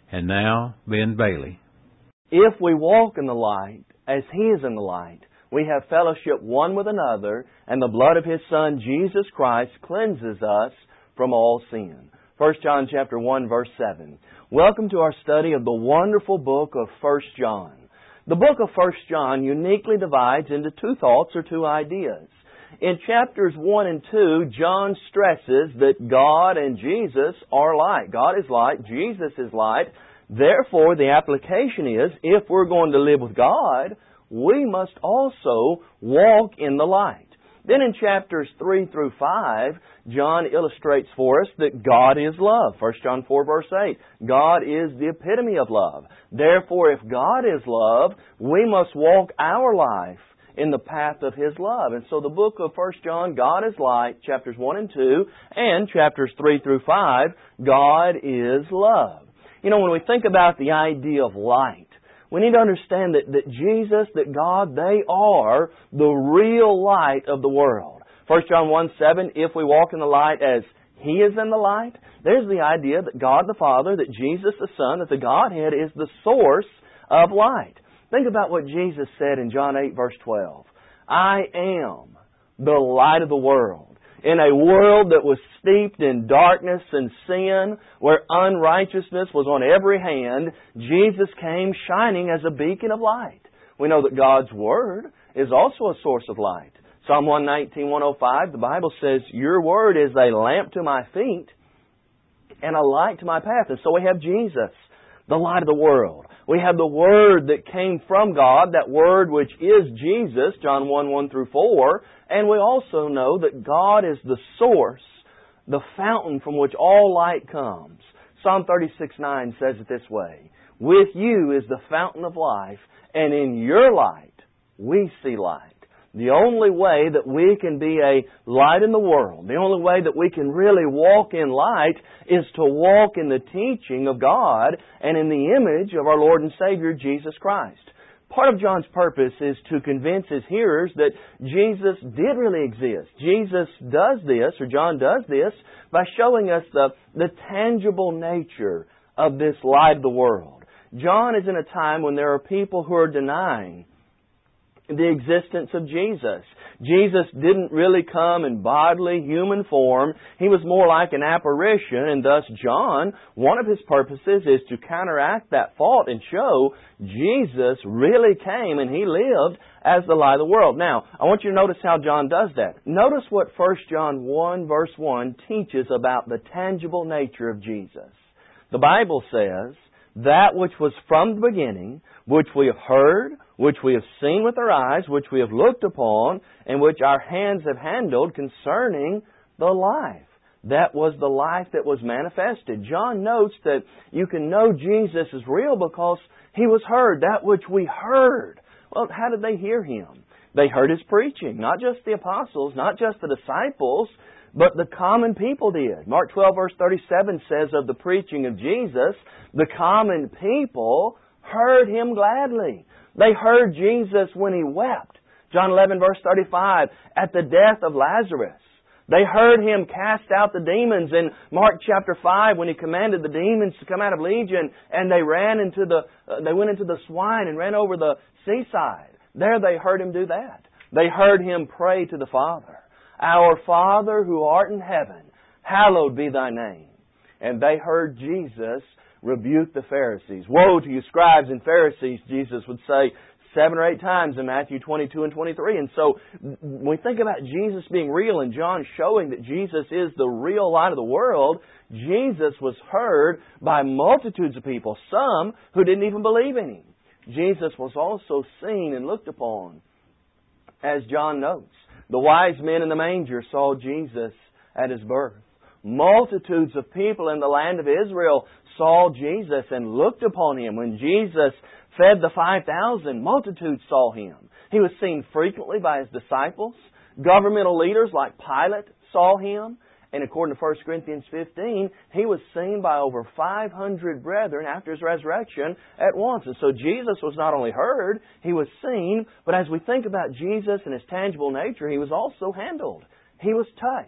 And now, Ben Bailey. If we walk in the light, as He is in the light, we have fellowship one with another, and the blood of His Son, Jesus Christ, cleanses us from all sin. 1 John chapter 1, verse 7. Welcome to our study of the wonderful book of 1 John. The book of 1 John uniquely divides into two thoughts or two ideas. In chapters 1 and 2, John stresses that God and Jesus are light. God is light, Jesus is light. Therefore, the application is, if we're going to live with God, we must also walk in the light. Then in chapters 3 through 5, John illustrates for us that God is love. 1 John 4 verse 8. God is the epitome of love. Therefore, if God is love, we must walk our life in the path of His love. And so the book of 1 John, God is light, chapters 1 and 2, and chapters 3 through 5, God is love. You know, when we think about the idea of light, we need to understand that Jesus, that God, they are the real light of the world. 1 John 1:7, if we walk in the light as He is in the light, there's the idea that God the Father, that Jesus the Son, that the Godhead is the source of light. Think about what Jesus said in John 8 verse 12. I am the light of the world. In a world that was steeped in darkness and sin, where unrighteousness was on every hand, Jesus came shining as a beacon of light. We know that God's Word is also a source of light. Psalm 119:105, the Bible says, Your Word is a lamp to my feet and a light to my path. And so we have Jesus, the light of the world. We have the Word that came from God, that Word which is Jesus, John 1 through 4. And we also know that God is the source, the fountain from which all light comes. Psalm 36:9 says it this way, With you is the fountain of life, and in your light we see light. The only way that we can be a light in the world, the only way that we can really walk in light is to walk in the teaching of God and in the image of our Lord and Savior, Jesus Christ. Part of John's purpose is to convince his hearers that Jesus did really exist. Jesus does this, or John does this, by showing us the tangible nature of this light of the world. John is in a time when there are people who are denying the existence of Jesus. Jesus didn't really come in bodily human form. He was more like an apparition, and thus John, one of his purposes is to counteract that fault and show Jesus really came and He lived as the light of the world. Now, I want you to notice how John does that. Notice what 1 John 1 verse 1 teaches about the tangible nature of Jesus. The Bible says, that which was from the beginning, which we have heard, which we have seen with our eyes, which we have looked upon, and which our hands have handled concerning the life. That was the life that was manifested. John notes that you can know Jesus is real because He was heard, that which we heard. Well, how did they hear Him? They heard His preaching, not just the apostles, not just the disciples, but the common people did. Mark 12 verse 37 says of the preaching of Jesus, the common people heard Him gladly. They heard Jesus when He wept. John 11 verse 35, at the death of Lazarus. They heard Him cast out the demons in Mark chapter 5 when He commanded the demons to come out of Legion, and they went into the swine and ran over the seaside. There they heard Him do that. They heard Him pray to the Father. Our Father who art in heaven, hallowed be Thy name. And they heard Jesus rebuke the Pharisees. Woe to you, scribes and Pharisees, Jesus would say 7 or 8 times in Matthew 22 and 23. And so when we think about Jesus being real and John showing that Jesus is the real light of the world, Jesus was heard by multitudes of people, some who didn't even believe in Him. Jesus was also seen and looked upon, as John notes. The wise men in the manger saw Jesus at His birth. Multitudes of people in the land of Israel saw Jesus and looked upon Him. When Jesus fed the 5,000, multitudes saw Him. He was seen frequently by His disciples. Governmental leaders like Pilate saw Him. And according to 1 Corinthians 15, He was seen by over 500 brethren after His resurrection at once. And so Jesus was not only heard, He was seen, but as we think about Jesus and His tangible nature, He was also handled. He was touched.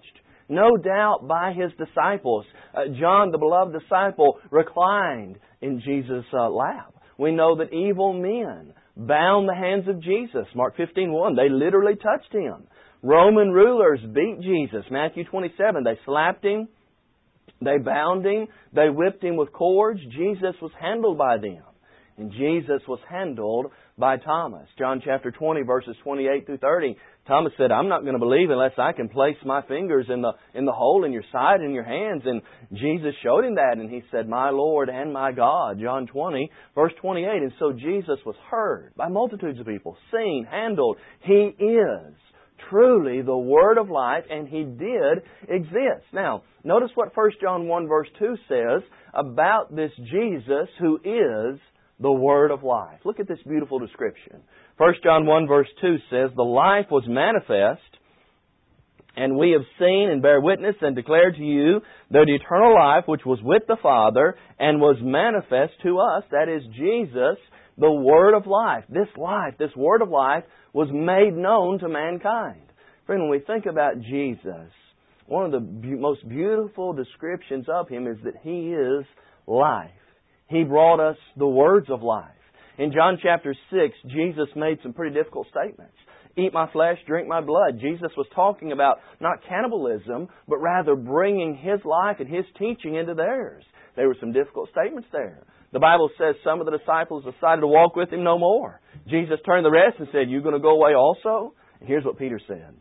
no doubt by His disciples. John, the beloved disciple, reclined in Jesus' lap. We know that evil men bound the hands of Jesus. Mark 15:1, they literally touched Him. Roman rulers beat Jesus. Matthew 27, they slapped Him, they bound Him, they whipped Him with cords. Jesus was handled by them. And Jesus was handled by Thomas. John chapter 20, verses 28 through 30. Thomas said, I'm not going to believe unless I can place my fingers in the hole in your side and your hands. And Jesus showed him that, and He said, my Lord and my God. John 20, verse 28. And so Jesus was heard by multitudes of people, seen, handled. He is truly the Word of life, and He did exist. Now, notice what 1 John 1, verse 2 says about this Jesus who is the Word of life. Look at this beautiful description. 1 John 1 verse 2 says, the life was manifest, and we have seen and bear witness and declare to you that the eternal life which was with the Father and was manifest to us, that is Jesus, the Word of life. This Word of life, was made known to mankind. Friend, when we think about Jesus, one of the most beautiful descriptions of Him is that He is life. He brought us the words of life. In John chapter 6, Jesus made some pretty difficult statements. Eat my flesh, drink my blood. Jesus was talking about not cannibalism, but rather bringing His life and His teaching into theirs. There were some difficult statements there. The Bible says some of the disciples decided to walk with Him no more. Jesus turned the rest and said, you going to go away also? And here's what Peter said.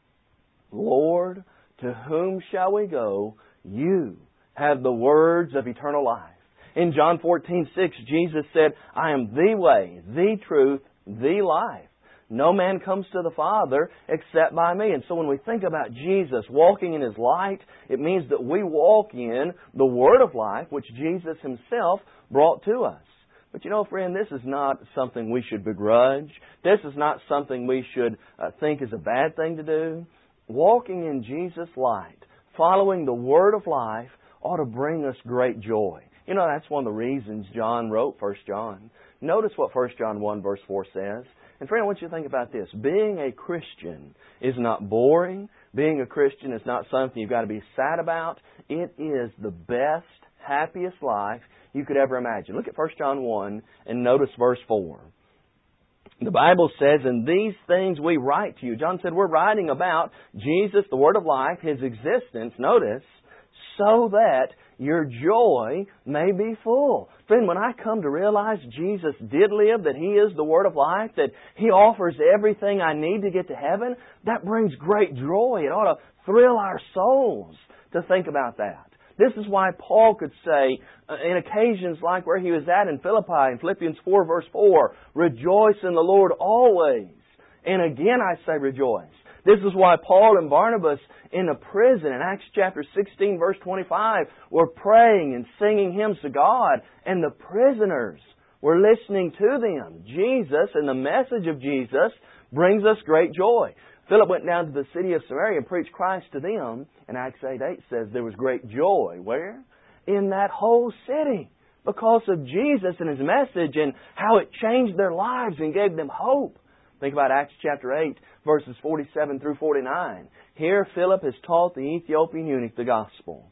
Lord, to whom shall we go? You have the words of eternal life. In John 14:6, Jesus said, I am the way, the truth, the life. No man comes to the Father except by me. And so when we think about Jesus walking in His light, it means that we walk in the Word of life, which Jesus Himself brought to us. But you know, friend, this is not something we should begrudge. This is not something we should think is a bad thing to do. Walking in Jesus' light, following the Word of life, ought to bring us great joy. You know, that's one of the reasons John wrote 1 John. Notice what 1 John 1 verse 4 says. And friend, I want you to think about this. Being a Christian is not boring. Being a Christian is not something you've got to be sad about. It is the best, happiest life you could ever imagine. Look at 1 John 1 and notice verse 4. The Bible says, and these things we write to you. John said we're writing about Jesus, the Word of life, His existence, notice, so that your joy may be full. Friend, when I come to realize Jesus did live, that He is the Word of life, that He offers everything I need to get to heaven, that brings great joy. It ought to thrill our souls to think about that. This is why Paul could say, in occasions like where he was at in Philippi, in Philippians 4 verse 4, rejoice in the Lord always. And again I say rejoice. This is why Paul and Barnabas in a prison in Acts chapter 16 verse 25 were praying and singing hymns to God, and the prisoners were listening to them. Jesus and the message of Jesus brings us great joy. Philip went down to the city of Samaria and preached Christ to them, and Acts 8:8 says there was great joy. Where? In that whole city, because of Jesus and His message and how it changed their lives and gave them hope. Think about Acts chapter 8, verses 47 through 49. Here Philip has taught the Ethiopian eunuch the gospel.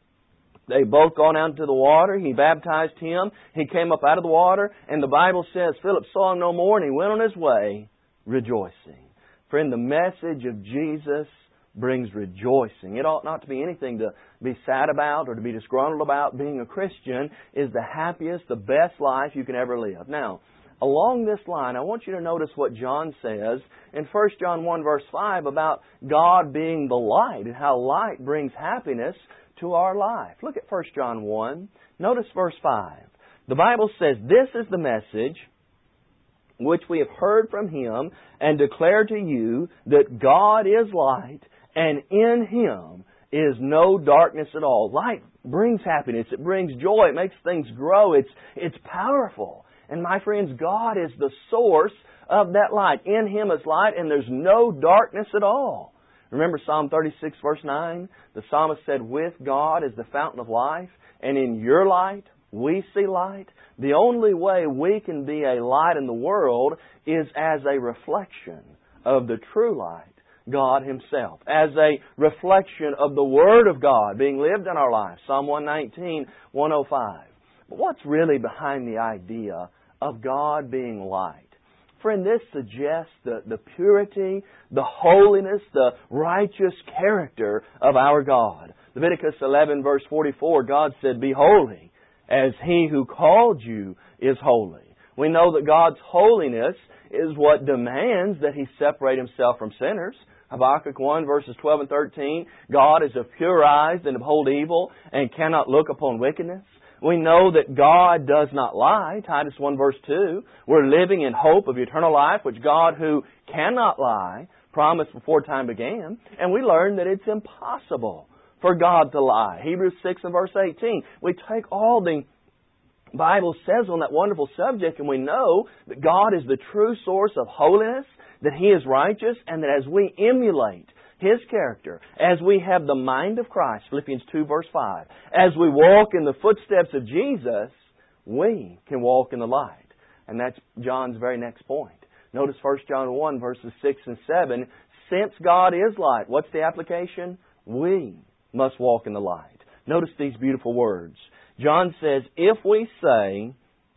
They both gone out into the water. He baptized him. He came up out of the water. And the Bible says Philip saw him no more, and he went on his way rejoicing. Friend, the message of Jesus brings rejoicing. It ought not to be anything to be sad about or to be disgruntled about. Being a Christian is the happiest, the best life you can ever live. Now, along this line, I want you to notice what John says in 1 John 1 verse 5 about God being the light and how light brings happiness to our life. Look at 1 John 1. Notice verse 5. The Bible says, this is the message which we have heard from Him and declare to you, that God is light, and in Him is no darkness at all. Light brings happiness. It brings joy. It makes things grow. It's powerful. And my friends, God is the source of that light. In Him is light, and there's no darkness at all. Remember Psalm 36 verse 9? The psalmist said, with God is the fountain of life, and in your light we see light. The only way we can be a light in the world is as a reflection of the true light, God Himself, as a reflection of the Word of God being lived in our lives. Psalm 119, 105. But what's really behind the idea of God being light? Friend, this suggests the purity, the holiness, the righteous character of our God. Leviticus 11, verse 44, God said, "Be holy, as He who called you is holy." We know that God's holiness is what demands that He separate Himself from sinners. Habakkuk 1, verses 12 and 13, God is of pure eyes and abhor evil and cannot look upon wickedness. We know that God does not lie. Titus 1 verse 2. We're living in hope of eternal life, which God who cannot lie promised before time began. And we learn that it's impossible for God to lie. Hebrews 6 and verse 18. We take all the Bible says on that wonderful subject, and we know that God is the true source of holiness, that He is righteous, and that as we emulate His character, as we have the mind of Christ, Philippians 2 verse 5, as we walk in the footsteps of Jesus, we can walk in the light. And that's John's very next point. Notice 1 John 1 verses 6 and 7. Since God is light, what's the application? We must walk in the light. Notice these beautiful words. John says, if we say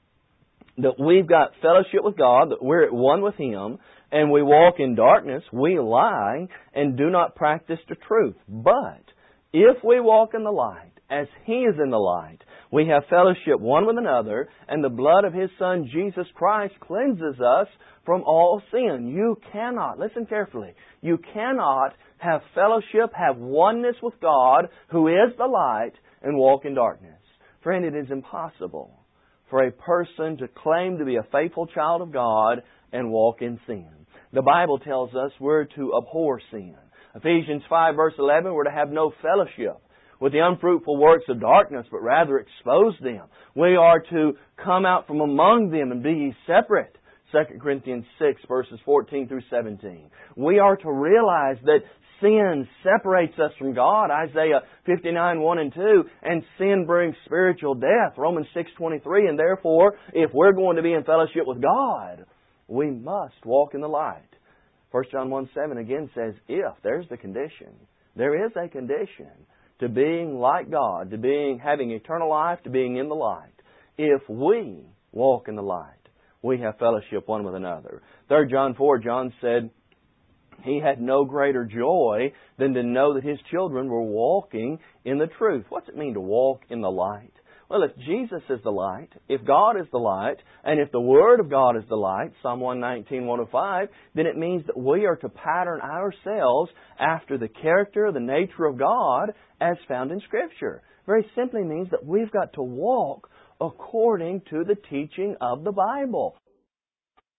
that we've got fellowship with God, that we're at one with Him, and we walk in darkness, we lie and do not practice the truth. But if we walk in the light, as He is in the light, we have fellowship one with another, and the blood of His Son, Jesus Christ, cleanses us from all sin. You cannot, listen carefully, you cannot have fellowship, have oneness with God, who is the light, and walk in darkness. Friend, it is impossible for a person to claim to be a faithful child of God and walk in sin. The Bible tells us we're to abhor sin. Ephesians 5 verse 11, we're to have no fellowship with the unfruitful works of darkness, but rather expose them. We are to come out from among them and be ye separate. 2 Corinthians 6 verses 14 through 17. We are to realize that sin separates us from God, Isaiah 59, 1 and 2, and sin brings spiritual death, Romans 6, 23, and therefore, if we're going to be in fellowship with God, we must walk in the light. 1 John 1, 7 again says, if, there's the condition. There is a condition to being like God, to having eternal life, to being in the light. If we walk in the light, we have fellowship one with another. 3 John 4, John said, he had no greater joy than to know that his children were walking in the truth. What's it mean to walk in the light? Well, if Jesus is the light, if God is the light, and if the Word of God is the light, Psalm 119, 105, then it means that we are to pattern ourselves after the character, the nature of God as found in Scripture. Very simply means that we've got to walk according to the teaching of the Bible.